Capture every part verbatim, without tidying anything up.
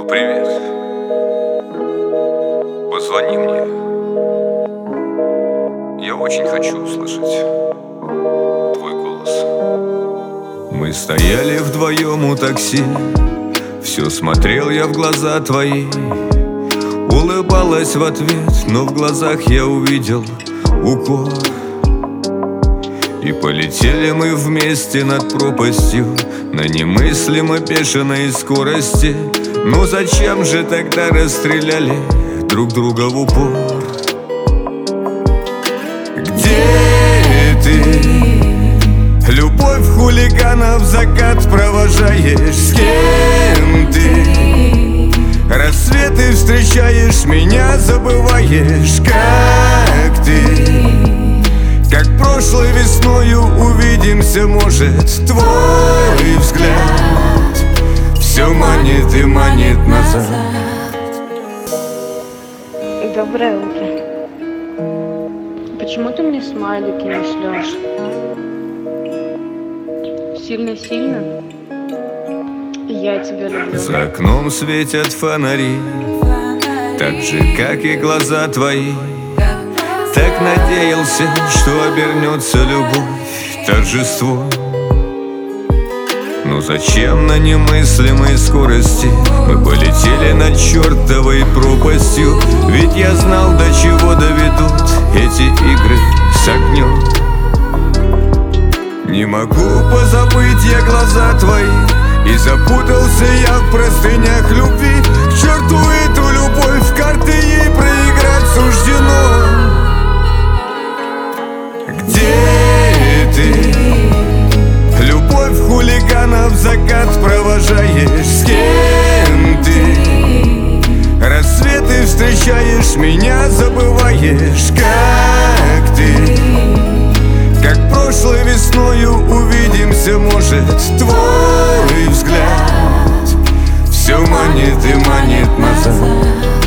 Ну привет. Позвони мне. Я очень хочу услышать твой голос. Мы стояли вдвоем у такси. Все смотрел я в глаза твои. Улыбалась в ответ, но в глазах я увидел укор. И полетели мы вместе над пропастью на немыслимо бешеной скорости. Ну зачем же тогда расстреляли друг друга в упор? Где ты? Любовь хулиганов закат провожаешь. С кем ты? Рассветы встречаешь, меня забываешь. Как ты? Как прошлой весною увидимся, может, твой взгляд все манит и манит назад. Доброе утро. Почему ты мне смайлики не шлешь? Сильно-сильно? Я тебя люблю. За окном светят фонари, так же, как и глаза твои. Так надеялся, что обернется любовь торжеством. Но зачем на немыслимой скорости мы полетели над чертовой пропастью? Ведь я знал, до чего доведут эти игры с огнем. Не могу позабыть я глаза твои, и запутался я в простынях любви. К черту эту любовь, в карты ей проиграть суждено. Где ты? Любовь хулиганов закат провожаешь. С кем ты? Рассветы встречаешь, меня забываешь. Как ты? Как прошлой весною увидимся, может, твой взгляд все манит и манит назад.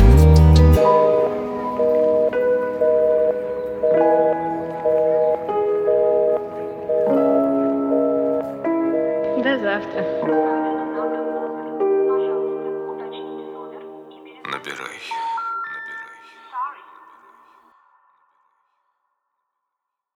До завтра. Набирай.